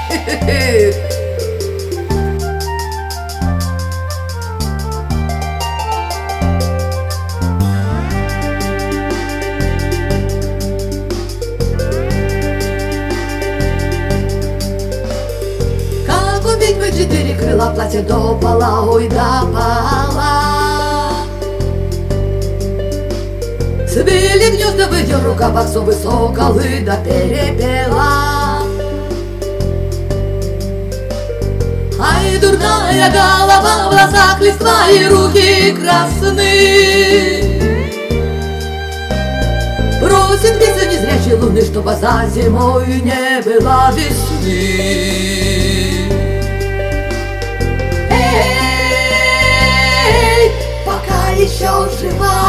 Как у ведьмы 4 крыла, платье до пола, ой, до пола. Свели гнезда в ее рукавах, зубы соколы до перепела. Ай, дурная голова, в глазах листва и руки красны. Просит веса незрячей луны, чтобы за зимой не было весны. Эй, пока еще жива.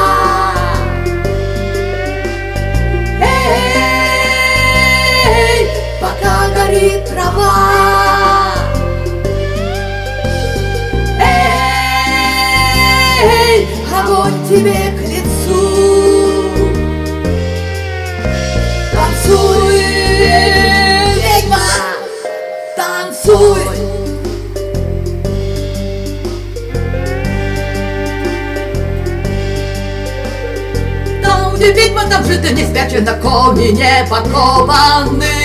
Эй, пока горит трава. Эй, огонь тебе к лицу. Танцуй, ведьма, танцуй. Там, где ведьма, там жито не спяче, на коне не подкованы.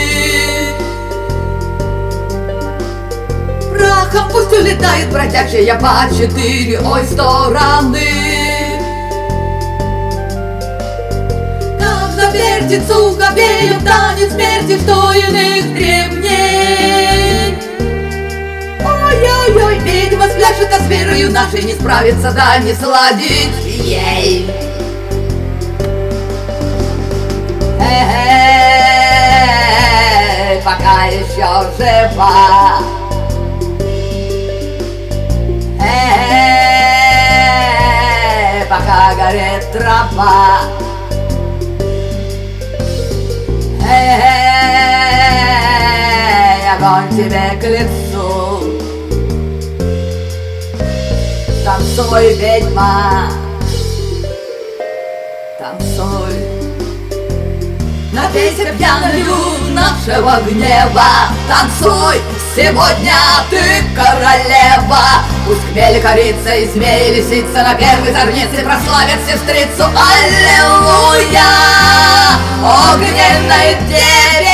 Прахом пусть улетает бродячая по 4 ой стороны. Вертится угобеем танец смерти, что иных древней. Ой-ой-ой, ведьма спляшет, а с верою нашей не справится, да не сладить ей. Эй, пока еще жива. Эй, пока горит трава. Эй, огонь тебе к лицу. Танцуй, ведьма, танцуй. Напейся пьяною нашего гнева. Танцуй, сегодня ты королева. Пусть хмель, корица и змей, лисица на первой зорнице прославят сестрицу. Аллилуйя, огненной деве.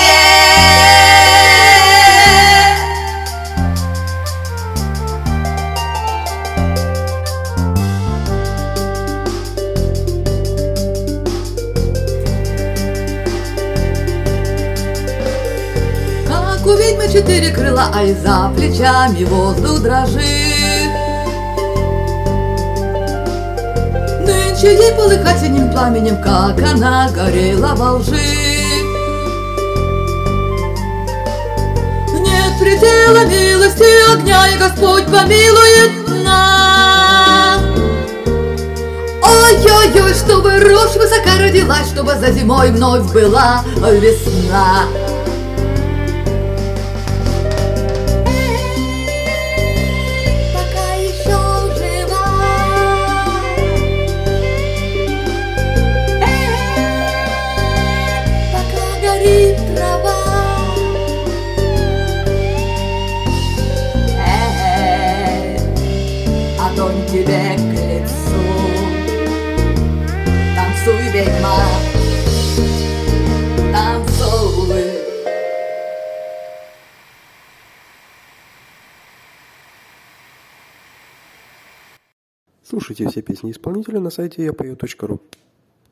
Как у ведьмы 4 крыла, а и за плечами воздух дрожит. Нынче ей полыхать синим пламенем, как она горела во лжи. Нет предела милости огня, и Господь помилует нас. Ой-ой-ой, чтобы рожь высока родилась, чтобы за зимой вновь была весна. Огонь тебе к лицу. Танцуй, ведьма, танцуй. Слушайте все песни исполнителя на сайте yapою.ru.